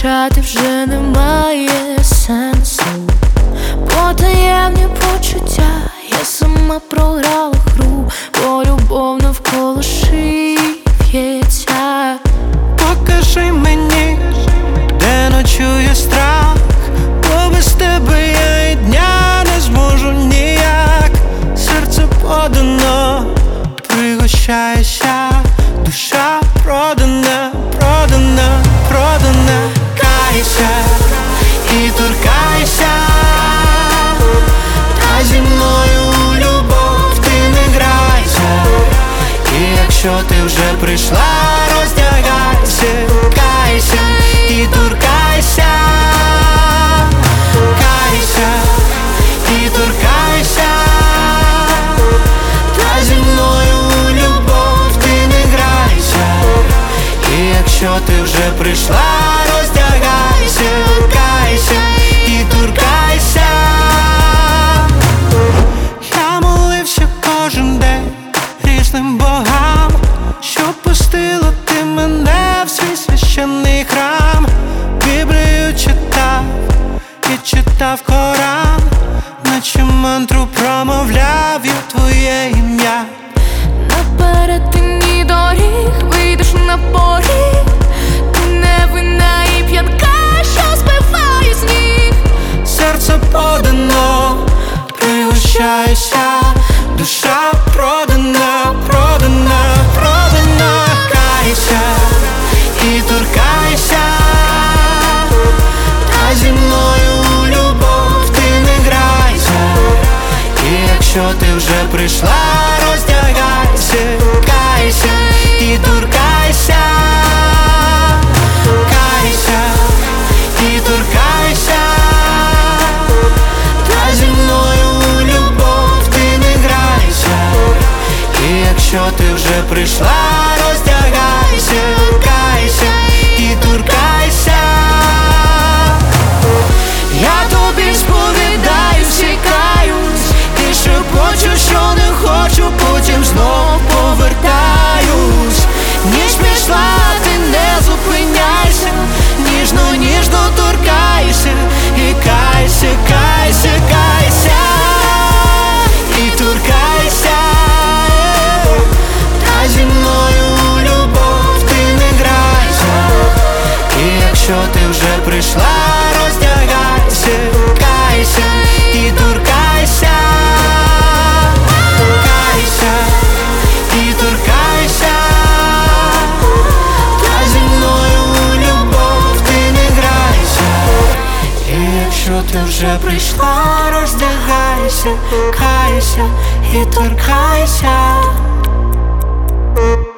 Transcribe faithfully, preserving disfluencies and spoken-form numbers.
кричати вже немає сенсу. Потаємні почуття, я сама програла гру, бо любов навколо шиї в'ється. Покажи мені, де ночує страх, бо без тебе я і дня не зможу ніяк. Серце подано, пригощаєшся, душа продана, продана, продана. Кайся і торкайся, та зі мною у любов ти не грайся. І якщо ти вже прийшла, роздягайся, кайся і торкайся, кайся і торкайся, та зі мною у любов ти не грайся. І якщо ти вже прийшла, роздягайся, кайся і торкайся. Я молився кожен день різним богам, щоб пустила ти мене в свій священний храм. Біблію читав і читав Коран, наче мантру промовляв я твоє ім'я. На перетині доріг вийдеш на поріг, ти невинна і п'янка, що збиває сніг. Серце подано, пригощайся, душа продана, продана, продана. Кайся і торкайся, та зі мною у любов ти не грайся. І якщо ти вже прийшла, роздягайся, кайся і торкайся, кайся і торкайся, та зі мною у любов ти не грайся. І якщо ти вже прийшла, роздягайся, кайся і торкайся. Я тобі сповідаюсь і каюсь, і шепочу, що не хочу, потім знов повертаюсь. Ніж пішла, ти не зупиняйся, ніжно, ніжно торкайся, і кайся, кайся, кайся, і торкайся, та зі мною у любов ти не грайся. І якщо ти вже прийшла, роздягайся, кайся і торкайся, кайся і торкайся, та зі мною у любов ти не грайся. І якщо ти вже прийшла, роздягайся, кайся і торкайся.